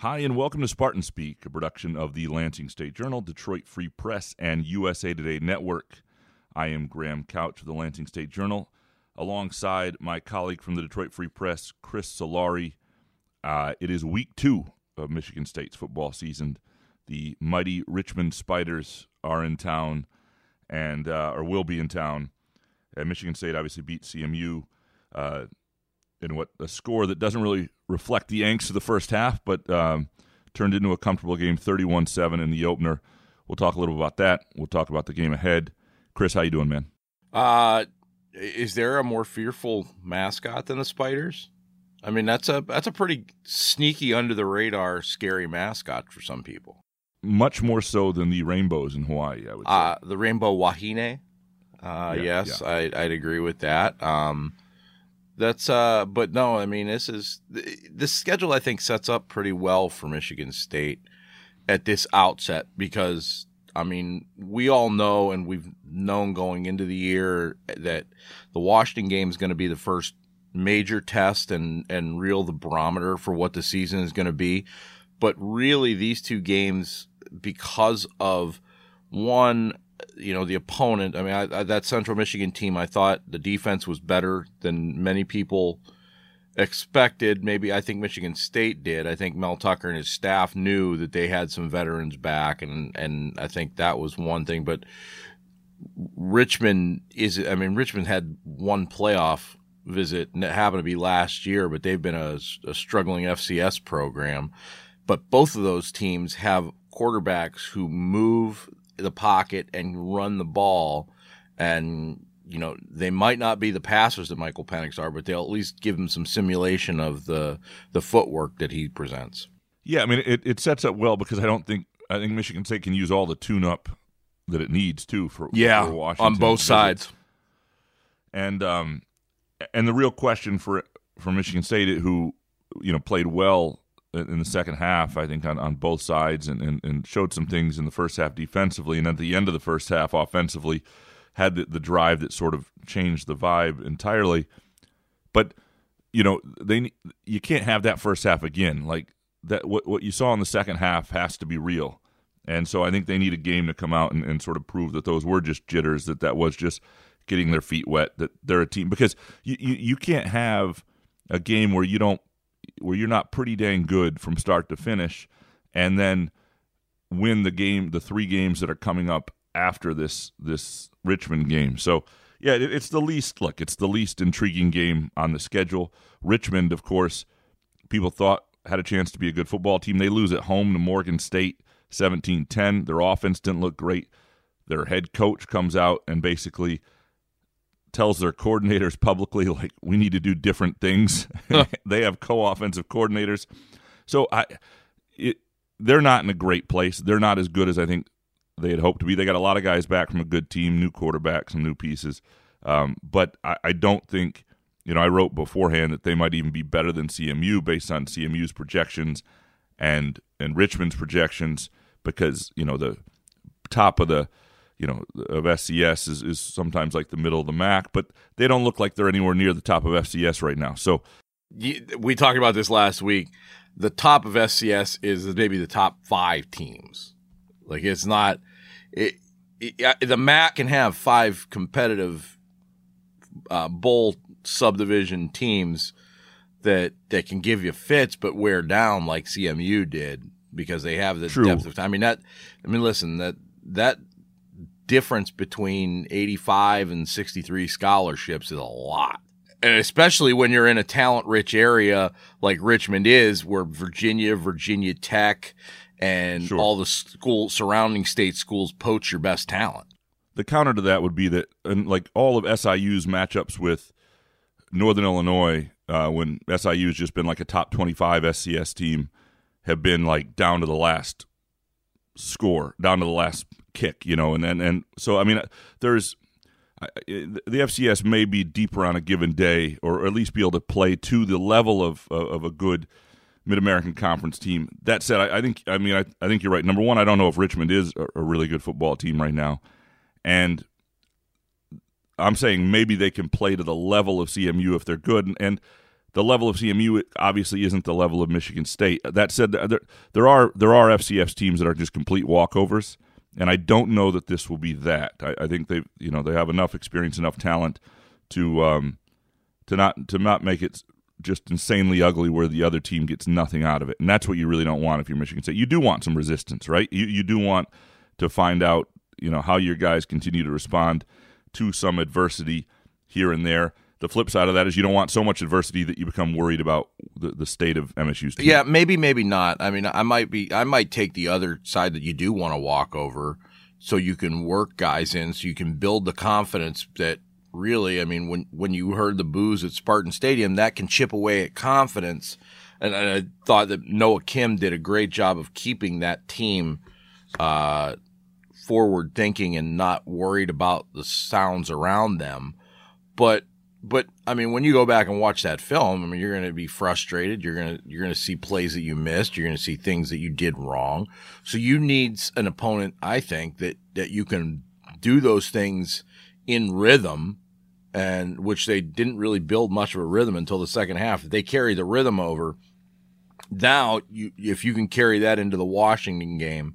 Hi, and welcome to Spartan Speak, a production of the Lansing State Journal, Detroit Free Press, and USA Today Network. I am Graham Couch of the Lansing State Journal, alongside my colleague from the Detroit Free Press, Chris Solari. It is week 2 of Michigan State's football season. The mighty Richmond Spiders are in town, and or will be in town. And Michigan State obviously beat CMU in what a score that doesn't really reflect the angst of the first half, but turned into a comfortable game, 31-7 in the opener. We'll talk a little about that. We'll talk about the game ahead. Chris, how you doing, man? Is there a more fearful mascot than the Spiders? I mean, that's a pretty sneaky, under the radar, scary mascot for some people. Much more so than the Rainbows in Hawaii, I would say. The Rainbow Wahine. Yes. I'd agree with that. But no, I mean, this schedule, I think, sets up pretty well for Michigan State at this outset because, I mean, we all know, and we've known going into the year, that the Washington game is going to be the first major test and reel the barometer for what the season is going to be. But really, these two games, because of one, the opponent, I mean, that Central Michigan team, I thought the defense was better than many people expected. Maybe I think Michigan State did. I think Mel Tucker and his staff knew that they had some veterans back, and I think that was one thing. But Richmond had one playoff visit, and it happened to be last year, but they've been a struggling FCS program. But both of those teams have quarterbacks who move the pocket and run the ball, and they might not be the passers that Michael Penix are, but they'll at least give him some simulation of the footwork that he presents. Yeah, I mean, it sets up well because I think Michigan State can use all the tune-up that it needs too for Washington on both sides. And the real question for Michigan State, who played well in the second half, I think, on both sides and showed some things in the first half defensively, and at the end of the first half offensively had the drive that sort of changed the vibe entirely. But you can't have that first half again. Like that, what you saw in the second half has to be real. And so I think they need a game to come out and sort of prove that those were just jitters, that was just getting their feet wet, that they're a team. Because you can't have a game where you're not pretty dang good from start to finish, and then win the 3 games that are coming up after this Richmond game. So, yeah, it's the least intriguing game on the schedule. Richmond, of course, people thought had a chance to be a good football team. They lose at home to Morgan State 17-10. Their offense didn't look great. Their head coach comes out and basically tells their coordinators publicly, like, we need to do different things. They have co-offensive coordinators. So they're not in a great place. They're not as good as I think they had hoped to be. They got a lot of guys back from a good team, new quarterback, some new pieces. But I don't think, I wrote beforehand that they might even be better than CMU based on CMU's projections and Richmond's projections, because, the top of of FCS is sometimes like the middle of the MAC, but they don't look like they're anywhere near the top of FCS right now. So we talked about this last week. The top of FCS is maybe the top 5 teams. Like, it's not the MAC can have 5 competitive bowl subdivision teams that can give you fits, but wear down like CMU did because they have the depth of time. Listen, that difference between 85 and 63 scholarships is a lot. And especially when you're in a talent-rich area like Richmond is, where Virginia Tech, and all the surrounding state schools poach your best talent. The counter to that would be that, and like all of SIU's matchups with Northern Illinois, when SIU's just been like a top 25 SCS team, have been like down to the last score, down to the last kick, and so, I mean, there's the FCS may be deeper on a given day, or at least be able to play to the level of a good Mid-American Conference team. That said, I think you're right. Number one, I don't know if Richmond is a really good football team right now, and I'm saying maybe they can play to the level of CMU if they're good, and the level of CMU obviously isn't the level of Michigan State. That said, there are FCS teams that are just complete walkovers, and I don't know that this will be that. I think they have enough experience, enough talent to not make it just insanely ugly where the other team gets nothing out of it. And that's what you really don't want if you're Michigan State. You do want some resistance, right? You do want to find out, how your guys continue to respond to some adversity here and there. The flip side of that is you don't want so much adversity that you become worried about the state of MSU's team. Yeah, maybe not. I mean, I might take the other side that you do want to walk over so you can work guys in, so you can build the confidence that really, I mean, when you heard the boos at Spartan Stadium, that can chip away at confidence. And I thought that Noah Kim did a great job of keeping that team forward thinking and not worried about the sounds around them. But I mean, when you go back and watch that film, I mean, you're going to be frustrated. You're going to see plays that you missed. You're going to see things that you did wrong. So you need an opponent, I think, that you can do those things in rhythm, and which they didn't really build much of a rhythm until the second half. They carry the rhythm over. Now, if you can carry that into the Washington game,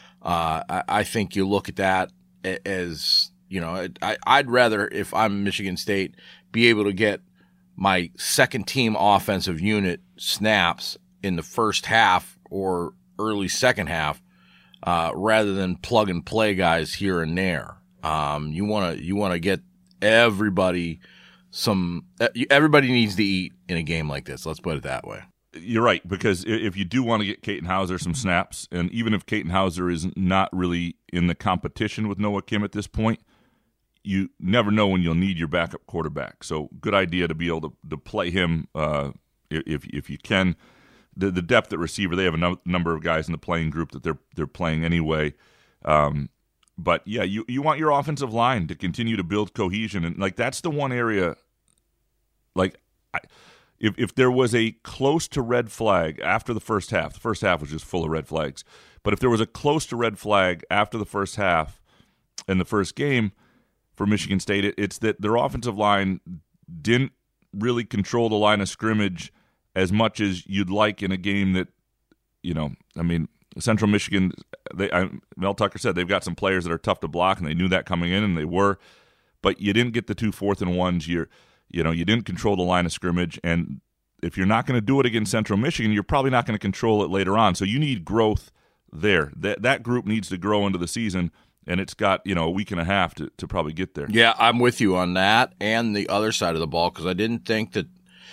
I think you look at that as, I'd rather, if I'm Michigan State, be able to get my second team offensive unit snaps in the first half or early second half, rather than plug and play guys here and there. You want to get everybody everybody needs to eat in a game like this. Let's put it that way. You're right, because if you do want to get Katin Houser some snaps, and even if Katin Houser is not really in the competition with Noah Kim at this point, you never know when you'll need your backup quarterback. So good idea to be able to play him if you can. The depth at receiver, they have a number of guys in the playing group that they're playing anyway. But yeah, you want your offensive line to continue to build cohesion, and like that's the one area. Like, if there was a close to red flag after the first half was just full of red flags. But if there was a close to red flag after the first half in the first game for Michigan State, it's that their offensive line didn't really control the line of scrimmage as much as you'd like in a game that, Central Michigan, Mel Tucker said they've got some players that are tough to block, and they knew that coming in, and they were. But you didn't get the 2 4th and 1s. You didn't control the line of scrimmage, and if you're not going to do it against Central Michigan, you're probably not going to control it later on. So you need growth there. That group needs to grow into the season, and it's got a week and a half to probably get there. Yeah, I'm with you on that and the other side of the ball, because I didn't think that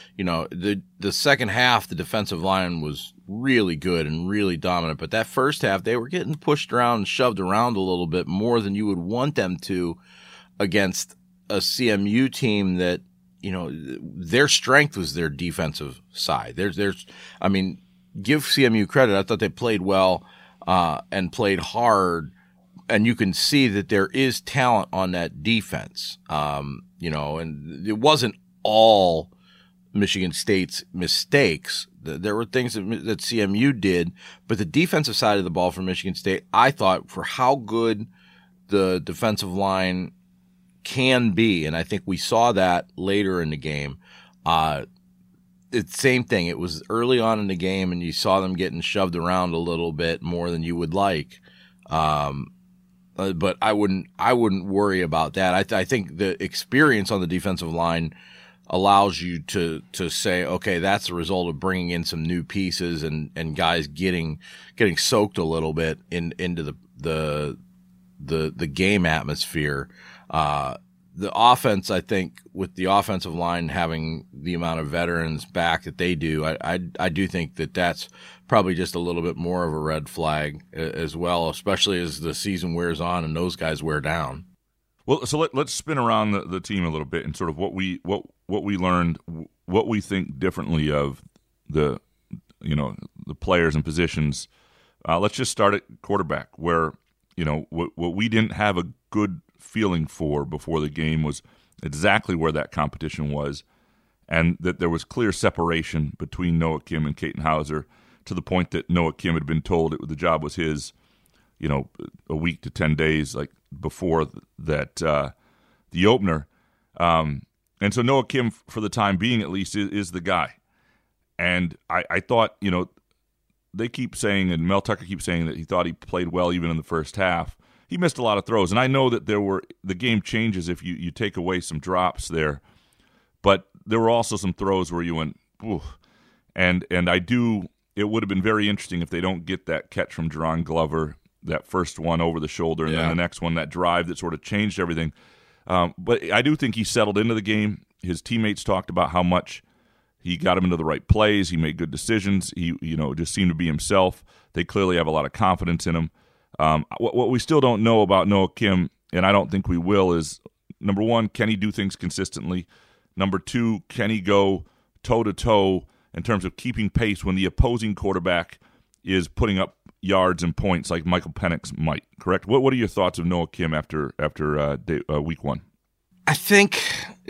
the second half the defensive line was really good and really dominant, but that first half they were getting pushed around and shoved around a little bit more than you would want them to against a CMU team that their strength was their defensive side. Give CMU credit. I thought they played well and played hard, and you can see that there is talent on that defense. And it wasn't all Michigan State's mistakes. There were things that CMU did, but the defensive side of the ball for Michigan State, I thought, for how good the defensive line can be, and I think we saw that later in the game. It's the same thing. It was early on in the game, and you saw them getting shoved around a little bit more than you would like. But I wouldn't worry about that. I think the experience on the defensive line allows you to say, okay, that's the result of bringing in some new pieces and guys getting soaked a little bit into the game atmosphere. The offense, I think, with the offensive line having the amount of veterans back that they do, I do think that that's probably just a little bit more of a red flag as well, especially as the season wears on and those guys wear down. Well, so let's spin around the team a little bit and sort of what we learned, what we think differently of the players and positions. Let's just start at quarterback, where what we didn't have a good feeling for before the game was exactly where that competition was, and that there was clear separation between Noah Kim and Katin Houser, to the point that Noah Kim had been told the job was his, a week to 10 days before that the opener. And so Noah Kim, for the time being at least, is the guy. And I thought, they keep saying, and Mel Tucker keeps saying that he thought he played well even in the first half. He missed a lot of throws, and I know that the game changes if you take away some drops there, but there were also some throws where you went, ooh. And it would have been very interesting if they don't get that catch from Jaron Glover, that first one over the shoulder, and then the next one, that drive that sort of changed everything. But I do think he settled into the game. His teammates talked about how much he got him into the right plays. He made good decisions. He, just seemed to be himself. They clearly have a lot of confidence in him. What we still don't know about Noah Kim, and I don't think we will, is, number one, can he do things consistently? Number two, can he go toe-to-toe in terms of keeping pace when the opposing quarterback is putting up yards and points like Michael Penix might, correct? What are your thoughts of Noah Kim after week one? I think,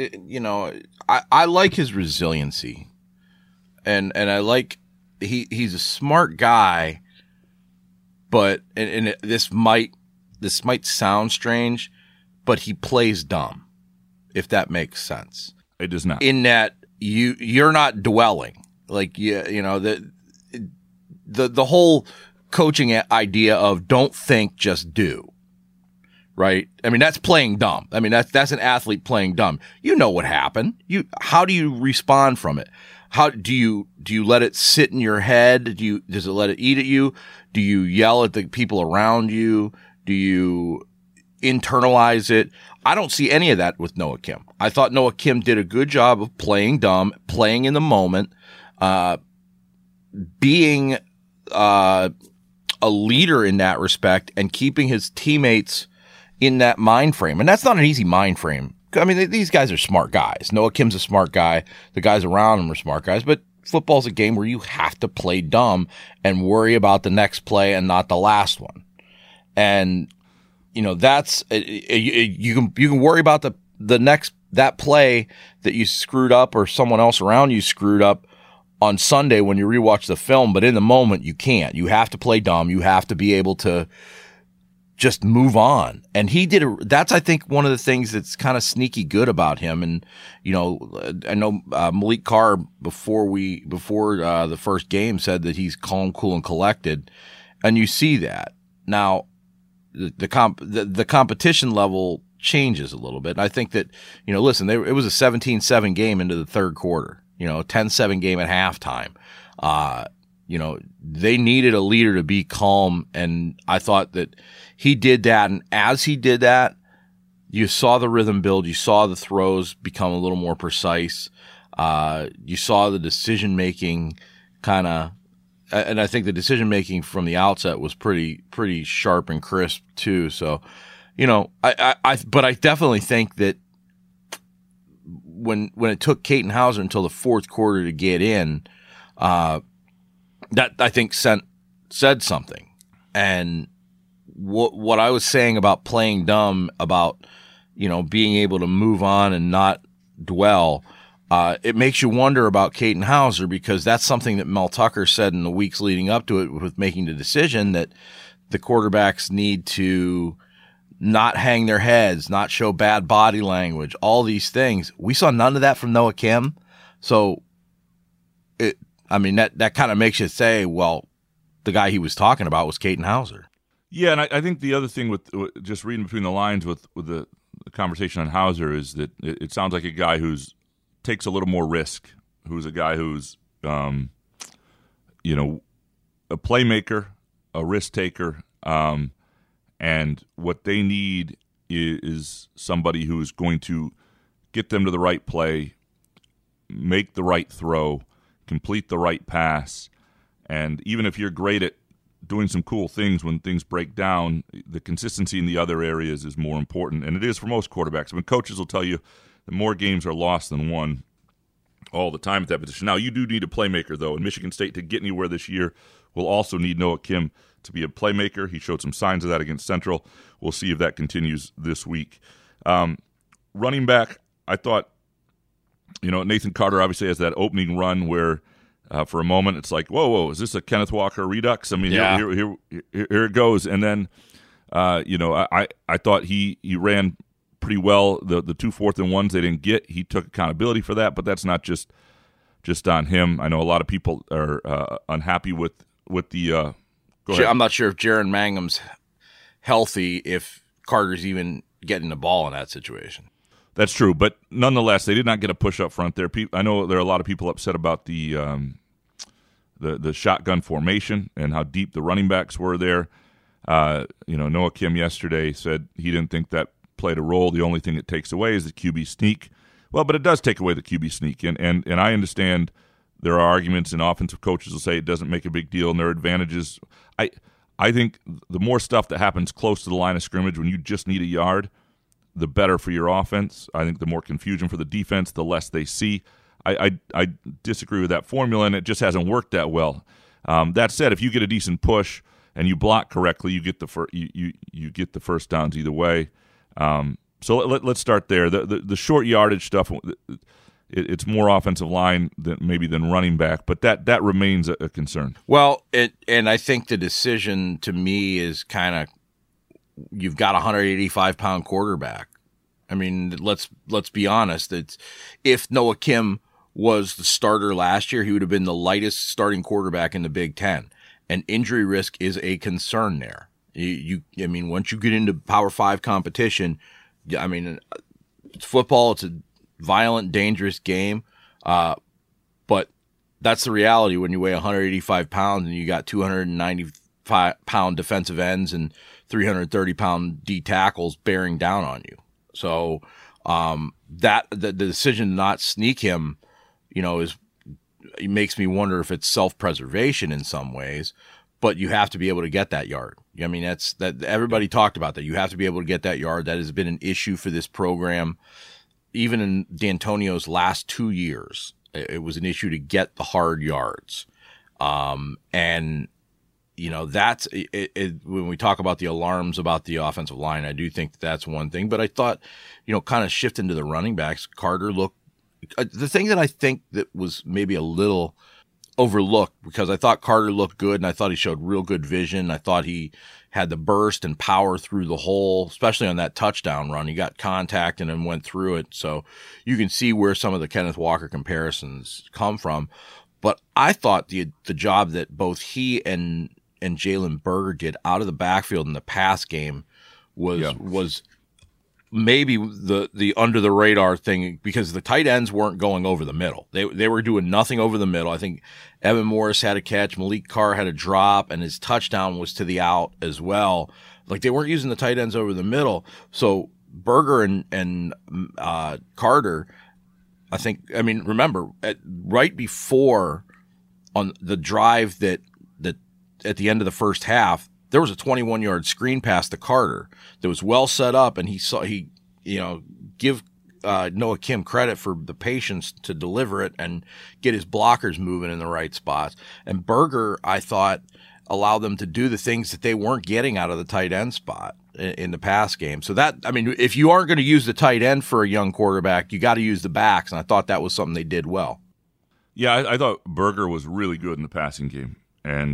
I like his resiliency, and I like he's a smart guy, but and this might sound strange, but he plays dumb, if that makes sense. It does not. In that you're not dwelling, like the whole coaching idea of don't think, just do. Right? I mean, that's playing dumb. I mean, that's an athlete playing dumb. You know what happened. How do you respond from it? How do you let it sit in your head? Does it let it eat at you? Do you yell at the people around you? Do you internalize it? I don't see any of that with Noah Kim. I thought Noah Kim did a good job of playing dumb, playing in the moment, being a leader in that respect, and keeping his teammates in that mind frame. And that's not an easy mind frame. I mean, these guys are smart guys. Noah Kim's a smart guy. The guys around him are smart guys. But football's a game where you have to play dumb and worry about the next play and not the last one. And, that's you can worry about that play that you screwed up or someone else around you screwed up on Sunday when you rewatch the film. But in the moment, you can't. You have to play dumb. You have to be able to just move on. And he did that's, I think, one of the things that's kind of sneaky good about him. And, I know Malik Carr before the first game said that he's calm, cool, and collected. And you see that. Now, the competition level changes a little bit. And I think that, listen, it was a 17-7 game into the third quarter, 10-7 game at halftime. They needed a leader to be calm, and I thought that he did that. And as he did that, you saw the rhythm build. You saw the throws become a little more precise. You saw the decision-making kind of, and I think the decision-making from the outset was pretty sharp and crisp too. So, but I definitely think that when it took Katin Houser until the fourth quarter to get in, that I think said something. And what I was saying about playing dumb, about, being able to move on and not dwell, it makes you wonder about Katin Houser, because that's something that Mel Tucker said in the weeks leading up to it with making the decision that the quarterbacks need to not hang their heads, not show bad body language, all these things. We saw none of that from Noah Kim. So that kind of makes you say, well, the guy he was talking about was Katin Houser. Yeah, and I think the other thing with just reading between the lines with the conversation on Houser is that it sounds like a guy who's takes a little more risk, who's a guy who's, a playmaker, a risk taker, and what they need is somebody who is going to get them to the right play, make the right throw, complete the right pass, and even if you're great at doing some cool things when things break down, the consistency in the other areas is more important, and it is for most quarterbacks. I mean, coaches will tell you that more games are lost than won all the time at that position. Now, you do need a playmaker, though, and Michigan State, to get anywhere this year, will also need Noah Kim to be a playmaker. He showed some signs of that against Central. We'll see if that continues this week. Running back, I thought, Nathan Carter obviously has that opening run where for a moment it's like, whoa, is this a Kenneth Walker redux? I mean, here it goes. And then, I thought he ran pretty well. The 2 4th and 1s they didn't get, he took accountability for that, but that's not just just on him. I know a lot of people are unhappy with the. Go ahead. I'm not sure if Jaron Mangum's healthy if Carter's even getting the ball in that situation. That's true, but nonetheless, they did not get a push up front there. I know there are a lot of people upset about the shotgun formation and how deep the running backs were there. Noah Kim yesterday said he didn't think that played a role. The only thing it takes away is the QB sneak. Well, but it does take away the QB sneak, and I understand there are arguments, and offensive coaches will say it doesn't make a big deal, and there are advantages. I think the more stuff that happens close to the line of scrimmage when you just need a yard, the better for your offense. I think the more confusion for the defense, the less they see. I disagree with that formula, and it just hasn't worked that well. That said, if you get a decent push and you block correctly, you get the get the first downs either way. So let's start there. The short yardage stuff, it's more offensive line than running back, but that remains a concern. Well, and I think the decision to me is kind of, you've got a 185-pound quarterback. I mean, let's be honest. If Noah Kim was the starter last year, he would have been the lightest starting quarterback in the Big Ten, and injury risk is a concern there. I mean, once you get into Power 5 competition, I mean, it's football. It's a violent, dangerous game, but that's the reality when you weigh 185 pounds and you got 295-pound defensive ends and 330-pound D tackles bearing down on you. So that the decision to not sneak him, it makes me wonder if it's self-preservation in some ways. But you have to be able to get that yard. I mean, that everybody talked about that. You have to be able to get that yard. That has been an issue for this program, even in D'Antonio's last 2 years. It was an issue to get the hard yards, and that's it. When we talk about the alarms about the offensive line, I do think that's one thing. But I thought, kind of shifting to the running backs, Carter looked. The thing that I think that was maybe a little overlooked, because I thought Carter looked good and I thought he showed real good vision. I thought he had the burst and power through the hole, especially on that touchdown run. He got contact and then went through it. So you can see where some of the Kenneth Walker comparisons come from. But I thought the job that both he and Jalen Berger did out of the backfield in the pass game was maybe the under the radar thing, because the tight ends weren't going over the middle. They were doing nothing over the middle. I think Evan Morris had a catch, Malik Carr had a drop, and his touchdown was to the out as well. Like, they weren't using the tight ends over the middle. So Berger and Carter, remember right before on the drive that at the end of the first half, there was a 21-yard screen pass to Carter that was well set up, and give Noah Kim credit for the patience to deliver it and get his blockers moving in the right spots. And Berger, I thought, allowed them to do the things that they weren't getting out of the tight end spot in the pass game. So if you aren't going to use the tight end for a young quarterback, you got to use the backs, and I thought that was something they did well. Yeah, I thought Berger was really good in the passing game, and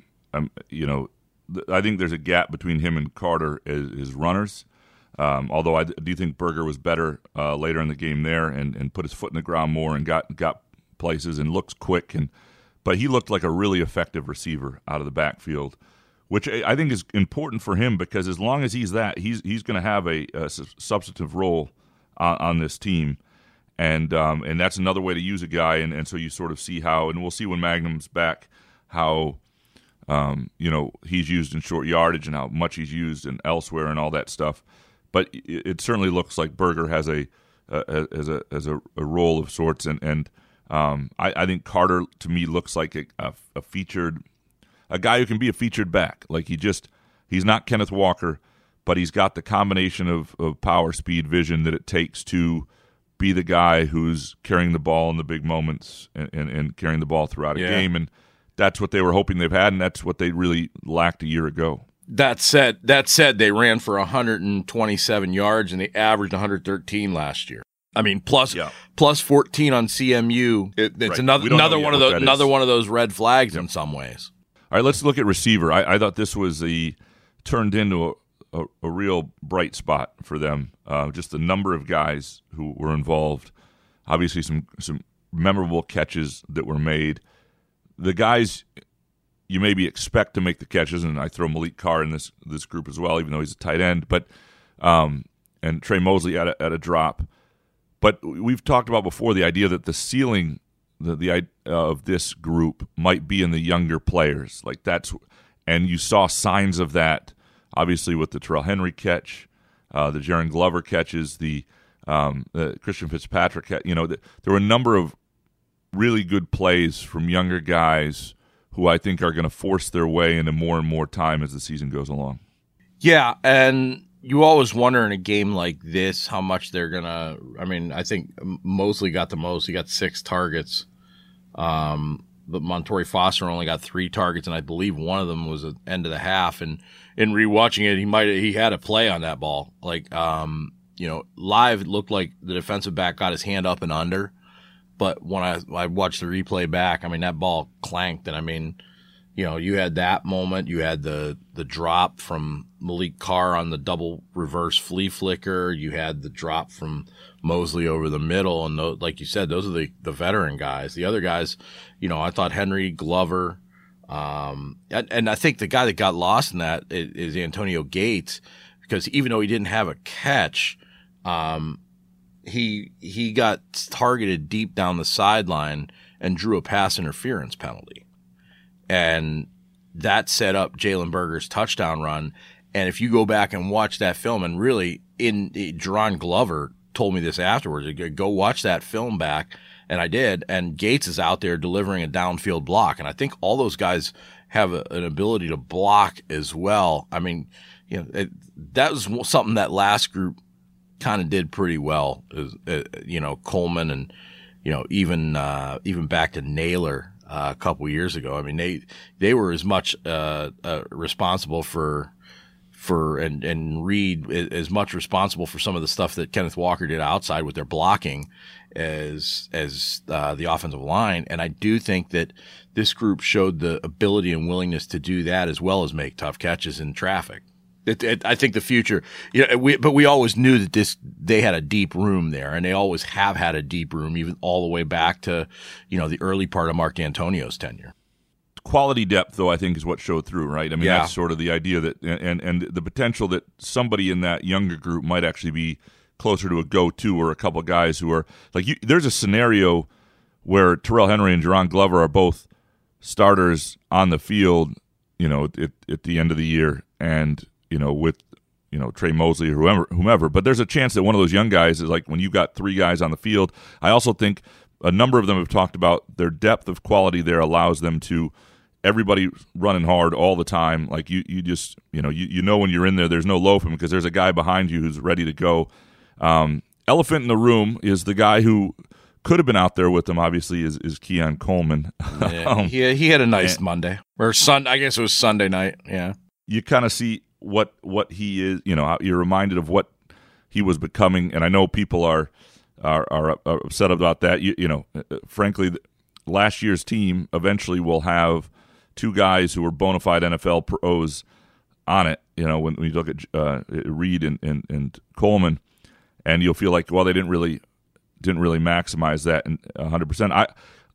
I think there's a gap between him and Carter as runners, although I do think Berger was better later in the game there and put his foot in the ground more and got places and looks quick. But he looked like a really effective receiver out of the backfield, which I think is important for him, because as long as he's going to have a substantive role on this team. And that's another way to use a guy. And so you sort of see how, and we'll see when Magnum's back, how he's used in short yardage and how much he's used and elsewhere and all that stuff. But it certainly looks like Berger has a role of sorts, and I think Carter to me looks like a featured, a guy who can be a featured back. Like he's not Kenneth Walker, but he's got the combination of power, speed, vision that it takes to be the guy who's carrying the ball in the big moments and carrying the ball throughout a game. And that's what they were hoping they've had, and that's what they really lacked a year ago. That said, they ran for 127 yards, and they averaged 113 last year. I mean, plus 14 on CMU. It's right. another one of those red flags in some ways. All right, let's look at receiver. I thought this was turned into a real bright spot for them. Just the number of guys who were involved. Obviously, some memorable catches that were made. The guys you maybe expect to make the catches, and I throw Malik Carr in this group as well, even though he's a tight end, but and Trey Mosley at a drop. But we've talked about before the idea that the ceiling the of this group might be in the younger players. Like that's, and you saw signs of that, obviously, with the Terrell Henry catch, the Jaron Glover catches, the Christian Fitzpatrick catch. You know, there were a number of really good plays from younger guys who I think are going to force their way into more and more time as the season goes along. Yeah, and you always wonder in a game like this how much they're going to – I mean, I think Mosley got the most. He got 6 targets. But Montorie Foster only got 3 targets, and I believe one of them was at the end of the half. And in rewatching it, he had a play on that ball. Like, live it looked like the defensive back got his hand up and under. But when I watched the replay back, I mean, that ball clanked. And, I mean, you had that moment. You had the drop from Malik Carr on the double reverse flea flicker. You had the drop from Mosley over the middle. And like you said, those are the veteran guys. The other guys, I thought Henry, Glover. And I think the guy that got lost in that is Antonio Gates, because even though he didn't have a catch, he got targeted deep down the sideline and drew a pass interference penalty. And that set up Jalen Berger's touchdown run. And if you go back and watch that film, and really, Jaron Glover told me this afterwards, go watch that film back, and I did. And Gates is out there delivering a downfield block, and I think all those guys have an ability to block as well. I mean, that was something that last group kind of did pretty well. Coleman and even back to Naylor a couple years ago. I mean, they were as much responsible for and Reed as much responsible for some of the stuff that Kenneth Walker did outside with their blocking as the offensive line. And I do think that this group showed the ability and willingness to do that as well as make tough catches in traffic. I think the future, but we always knew that they had a deep room there, and they always have had a deep room, even all the way back to, the early part of Mark D'Antonio's tenure. Quality depth, though, I think is what showed through, right? I mean, That's sort of the idea that, and the potential that somebody in that younger group might actually be closer to a go-to, or a couple of guys who are like, there's a scenario where Terrell Henry and Jaron Glover are both starters on the field, at the end of the year, and with Trey Mosley or whomever. But there's a chance that one of those young guys is like, when you've got 3 guys on the field. I also think a number of them have talked about their depth of quality there allows them to everybody running hard all the time. Like you just when you're in there, there's no loafing because there's a guy behind you who's ready to go. Elephant in the room is the guy who could have been out there with them, obviously, is Keon Coleman. Yeah, he had a nice Monday or Sunday. I guess it was Sunday night. Yeah, you kind of see what he is. You're reminded of what he was becoming, and I know people are upset about that. Frankly, last year's team eventually will have 2 guys who are bona fide NFL pros on it. When you look at Reed and Coleman, and you'll feel like, well, they didn't really maximize that 100%.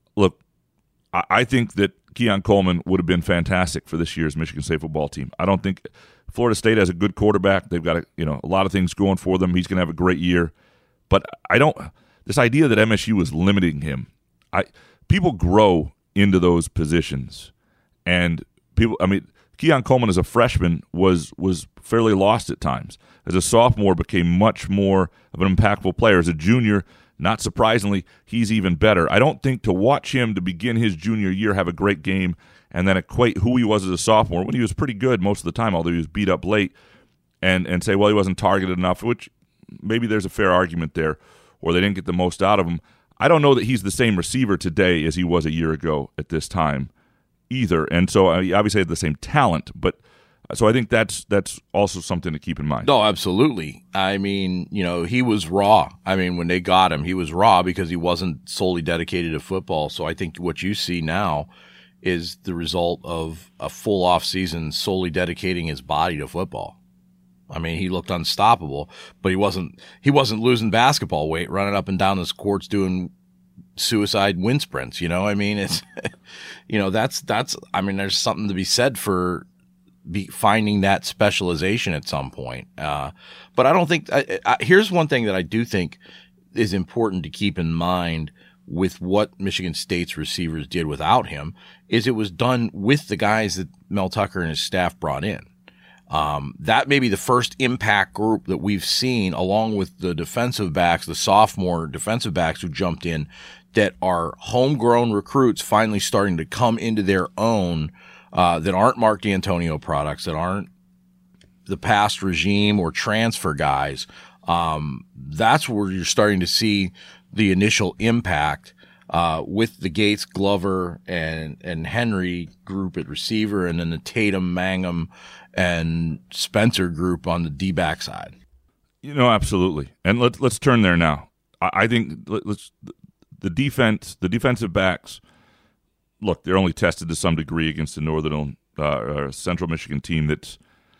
I think that Keon Coleman would have been fantastic for this year's Michigan State football team. I don't think Florida State has a good quarterback. They've got a lot of things going for them. He's going to have a great year. But this idea that MSU was limiting him, people grow into those positions. And Keon Coleman as a freshman was fairly lost at times. As a sophomore, became much more of an impactful player. As a junior, not surprisingly, he's even better. I don't think to watch him to begin his junior year have a great game and then equate who he was as a sophomore, when he was pretty good most of the time, although he was beat up late, and say, well, he wasn't targeted enough, which maybe there's a fair argument there, or they didn't get the most out of him. I don't know that he's the same receiver today as he was a year ago at this time either. And so he obviously had the same talent, but so I think that's also something to keep in mind. No, absolutely. I mean, he was raw. I mean, when they got him, he was raw because he wasn't solely dedicated to football. So I think what you see now is the result of a full off season solely dedicating his body to football. I mean, he looked unstoppable, but he wasn't losing basketball weight, running up and down the courts doing suicide wind sprints. I mean, it's, I mean, there's something to be said for finding that specialization at some point. But I don't think, here's one thing that I do think is important to keep in mind with what Michigan State's receivers did without him, is it was done with the guys that Mel Tucker and his staff brought in. That may be the first impact group that we've seen, along with the defensive backs, the sophomore defensive backs who jumped in, that are homegrown recruits finally starting to come into their own, that aren't Mark D'Antonio products, that aren't the past regime or transfer guys. That's where you're starting to see the initial impact with the Gates, Glover, and Henry group at receiver, and then the Tatum, Mangum, and Spencer group on the D-back side. Absolutely. And let's turn there now. I think the defensive backs, look, they're only tested to some degree against the Northern Central Michigan team that's,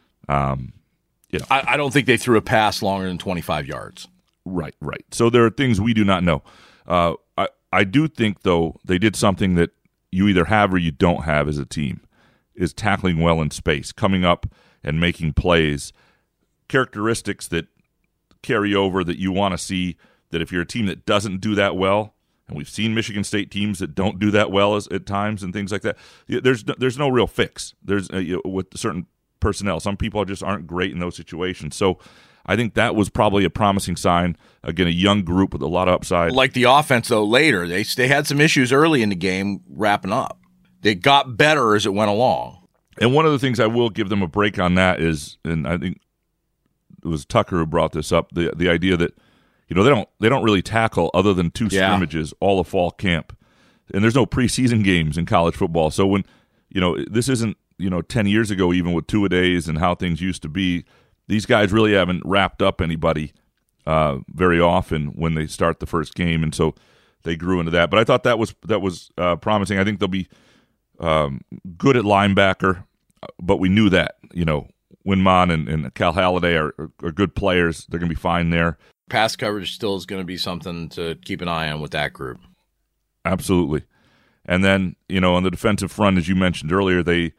I don't think they threw a pass longer than 25 yards. Right. So there are things we do not know. I do think, though, they did something that you either have or you don't have as a team, is tackling well in space, coming up and making plays, characteristics that carry over that you want to see, that if you're a team that doesn't do that well, and we've seen Michigan State teams that don't do that well at times and things like that, there's no real fix. There's with certain personnel. Some people just aren't great in those situations. So I think that was probably a promising sign. Again, a young group with a lot of upside. Like the offense, though, later. They had some issues early in the game wrapping up. They got better as it went along. And one of the things I will give them a break on that is, and I think it was Tucker who brought this up, the idea that they don't really tackle other than two scrimmages all of fall camp. And there's no preseason games in college football. So when, this isn't, 10 years ago, even with two-a-days and how things used to be, these guys really haven't wrapped up anybody very often when they start the first game, and so they grew into that. But I thought that was promising. I think they'll be good at linebacker, but we knew that. Winmon and Cal Halliday are good players. They're going to be fine there. Pass coverage still is going to be something to keep an eye on with that group. Absolutely. And then, on the defensive front, as you mentioned earlier, they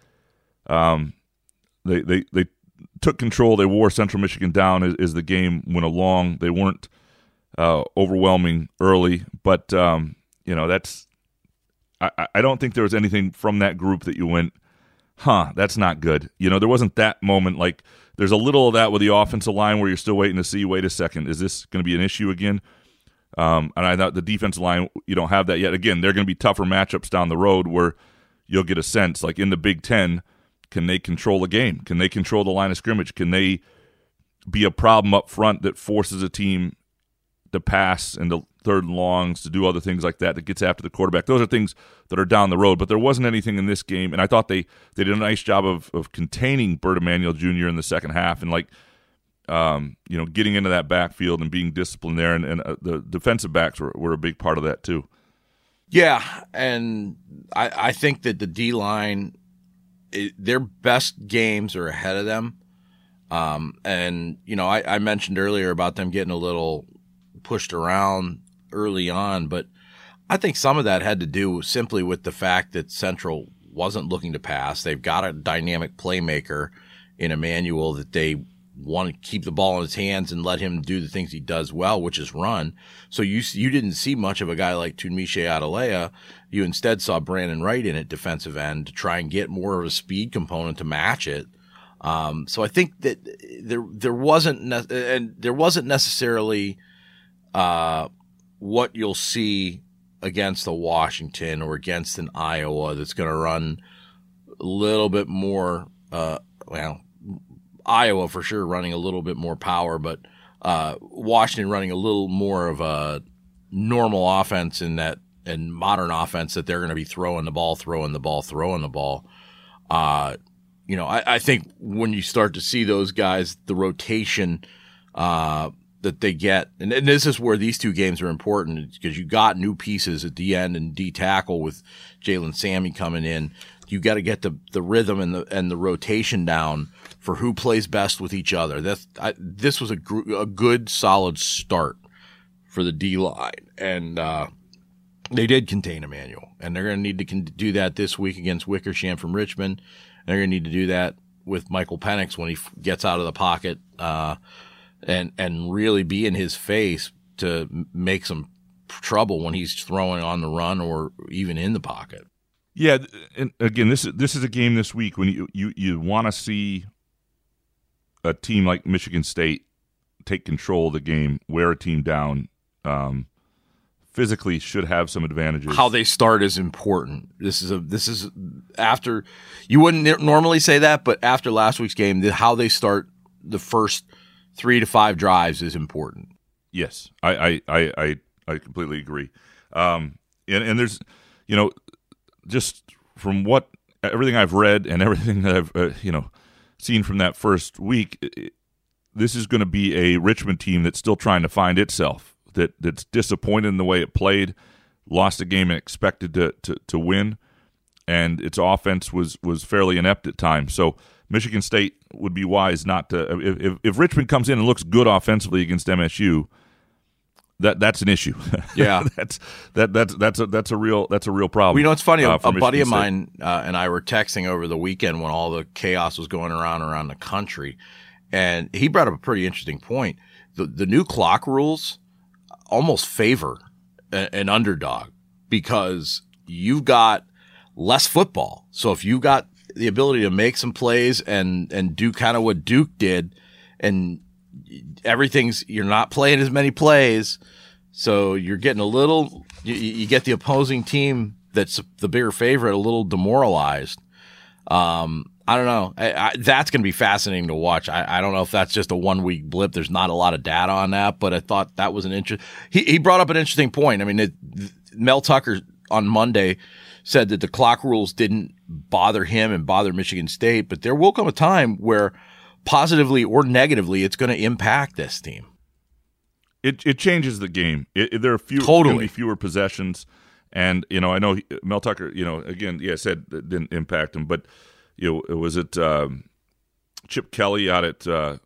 took control. They wore Central Michigan down as the game went along. They weren't overwhelming early, but that's. I don't think there was anything from that group that you went, that's not good. There wasn't that moment. Like, there's a little of that with the offensive line where you're still waiting to see, wait a second, is this going to be an issue again? And I thought the defensive line, you don't have that yet. Again, they're going to be tougher matchups down the road where you'll get a sense, like in the Big Ten, can they control the game? Can they control the line of scrimmage? Can they be a problem up front that forces a team to pass into third and longs, to do other things like that gets after the quarterback? Those are things that are down the road, but there wasn't anything in this game, and I thought they did a nice job of containing Bert Emanuel Jr. in the second half and getting into that backfield and being disciplined there, and the defensive backs were a big part of that too. Yeah, and I think that the D-line, their best games are ahead of them. I mentioned earlier about them getting a little pushed around early on, but I think some of that had to do simply with the fact that Central wasn't looking to pass. They've got a dynamic playmaker in Emanuel that they want to keep the ball in his hands and let him do the things he does well, which is run. So you didn't see much of a guy like Tunmise Adelea. You instead saw Brandon Wright in at defensive end to try and get more of a speed component to match it. So I think that there wasn't necessarily what you'll see against the Washington or against an Iowa that's going to run a little bit more. Iowa for sure running a little bit more power, but Washington running a little more of a normal offense and modern offense that they're going to be throwing the ball. I think when you start to see those guys, the rotation that they get, and this is where these two games are important because you got new pieces at the end and D tackle with Jalen Sammy coming in. You got to get the rhythm and the rotation down for who plays best with each other. This was a good, solid start for the D line, and They did contain Emmanuel, and they're going to need to do that this week against Wickersham from Richmond. They're going to need to do that with Michael Penix when he gets out of the pocket and really be in his face to make some trouble when he's throwing on the run or even in the pocket. Yeah, and again, this is a game this week when you want to see a team like Michigan State take control of the game, wear a team down. Physically should have some advantages. How they start is important. This is after, you wouldn't normally say that, but after last week's game, how they start the first 3 to 5 drives is important. Yes, I completely agree. And there's, just from everything I've read and everything that I've seen from that first week, this is going to be a Richmond team that's still trying to find itself. That's disappointed in the way it played, lost a game and expected to win, and its offense was fairly inept at times. So Michigan State would be wise not to. If Richmond comes in and looks good offensively against MSU, that's an issue. Yeah, that's a real problem. Well, it's funny. A buddy of State. mine and I were texting over the weekend when all the chaos was going around the country, and he brought up a pretty interesting point. The new clock rules almost favor an underdog because you've got less football. So if you got the ability to make some plays and do kind of what Duke did, and you're not playing as many plays, so you're getting you get the opposing team that's the bigger favorite a little demoralized. I don't know. That's going to be fascinating to watch. I don't know if that's just a 1 week blip. There's not a lot of data on that, but I thought that was an interesting. He brought up an interesting point. I mean, Mel Tucker on Monday said that the clock rules didn't bother him and bother Michigan State, but there will come a time where positively or negatively it's going to impact this team. It changes the game. There are fewer possessions, and I know Mel Tucker. Again, said it didn't impact him, but. Was it Chip Kelly out at at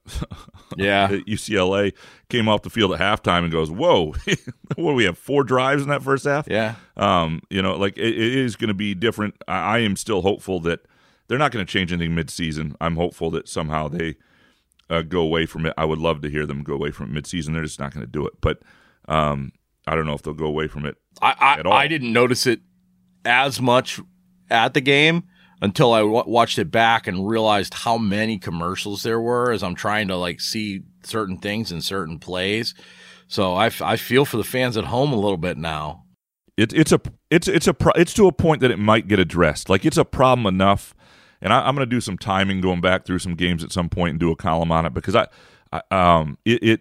UCLA came off the field at halftime and goes, "Whoa, what do we have 4 drives in that first half?" Yeah, it is going to be different. I am still hopeful that they're not going to change anything mid-season. I'm hopeful that somehow they go away from it. I would love to hear them go away from it mid-season. They're just not going to do it. But I don't know if they'll go away from it at all. I didn't notice it as much at the game until I watched it back and realized how many commercials there were as I'm trying to see certain things in certain plays. So I feel for the fans at home a little bit now. It's to a point that it might get addressed. It's a problem enough, and I'm going to do some timing going back through some games at some point and do a column on it because the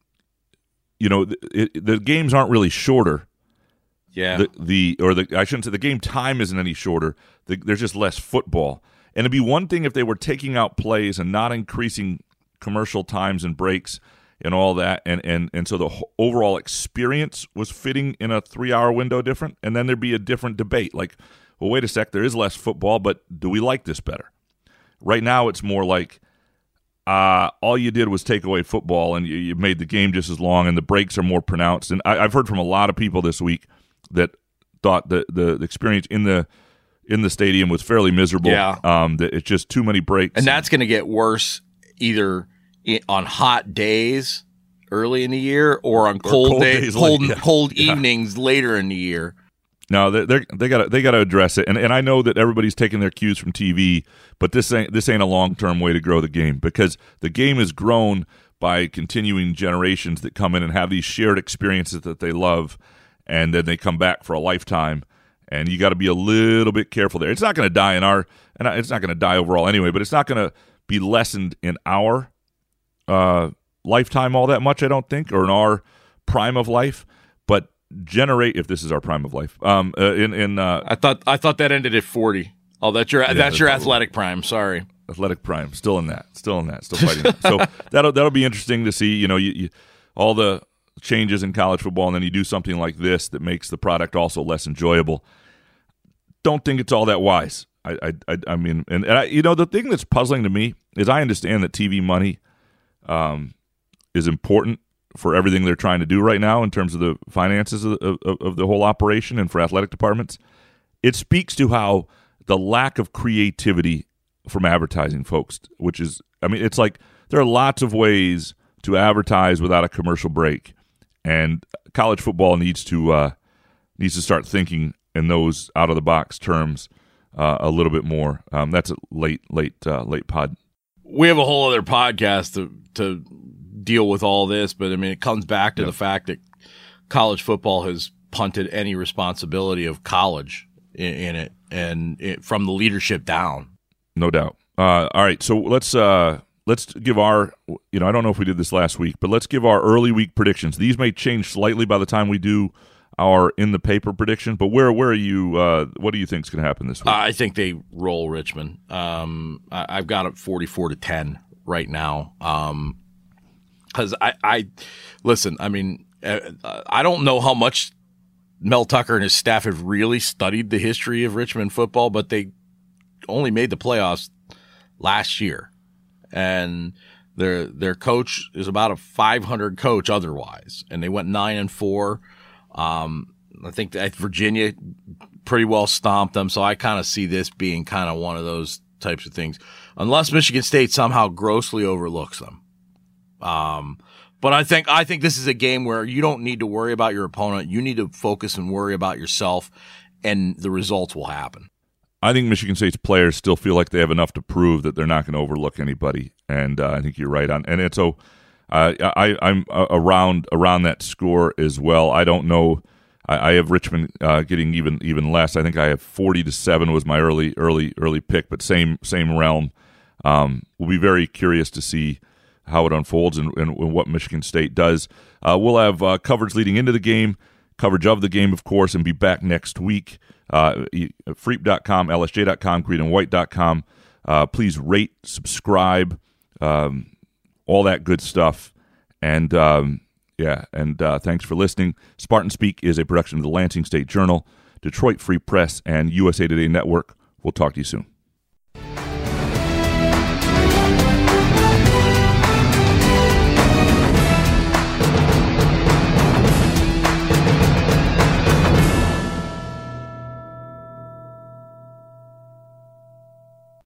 games aren't really shorter. Yeah. I shouldn't say the game time isn't any shorter. There's just less football. And it'd be one thing if they were taking out plays and not increasing commercial times and breaks and all that, and so the overall experience was fitting in a 3-hour window different, and then there'd be a different debate. Well, wait a sec, there is less football, but do we like this better? Right now it's more like all you did was take away football, and you made the game just as long, and the breaks are more pronounced. And I've heard from a lot of people this week that thought the experience in the stadium was fairly miserable. Yeah. That it's just too many breaks. And that's going to get worse either on hot days early in the year or on cold evenings later in the year. No, they got to address it. And I know that everybody's taking their cues from TV, but this ain't a long-term way to grow the game because the game is grown by continuing generations that come in and have these shared experiences that they love. And then they come back for a lifetime, and you got to be a little bit careful there. It's not going to die it's not going to die overall anyway, but it's not going to be lessened in our lifetime all that much, I don't think, or in our prime of life. But if this is our prime of life, I thought that ended at 40. Oh, that's your athletic prime. Sorry, athletic prime. Still in that. Still fighting. So that'll be interesting to see. You all the changes in college football, and then you do something like this that makes the product also less enjoyable. Don't think it's all that wise. I mean, the thing that's puzzling to me is I understand that TV money is important for everything they're trying to do right now in terms of the finances of the whole operation and for athletic departments. It speaks to how the lack of creativity from advertising folks, which is, I mean, it's like there are lots of ways to advertise without a commercial break, and college football needs to start thinking in those out of the box terms a little bit more. That's a late pod. We have a whole other podcast to deal with all this, but I mean, it comes back to the fact that college football has punted any responsibility of college in it, and from the leadership down. No doubt. All right, so let's give our, I don't know if we did this last week, but let's give our early week predictions. These may change slightly by the time we do our in the paper prediction, but where are you? What do you think is going to happen this week? I think they roll Richmond. I've got it 44-10 right now. Because I listen. I mean, I don't know how much Mel Tucker and his staff have really studied the history of Richmond football, but they only made the playoffs last year, and their coach is about a 500 coach otherwise, and they went 9-4. I think that Virginia pretty well stomped them, so I kind of see this being kind of one of those types of things, unless Michigan State somehow grossly overlooks them. But I think this is a game where you don't need to worry about your opponent. You need to focus and worry about yourself, and the results will happen. I think Michigan State's players still feel like they have enough to prove that they're not going to overlook anybody, and I think you're right on. And it's so I'm around that score as well. I don't know. I have Richmond getting even less. I think I have 40-7 was my early pick, but same realm. We'll be very curious to see how it unfolds and what Michigan State does. We'll have coverage leading into the game, coverage of the game, of course, and be back next week. Freep.com, LSJ.com, greenandwhite.com. Please rate, subscribe, all that good stuff. And thanks for listening. Spartan Speak is a production of the Lansing State Journal, Detroit Free Press, and USA Today Network. We'll talk to you soon.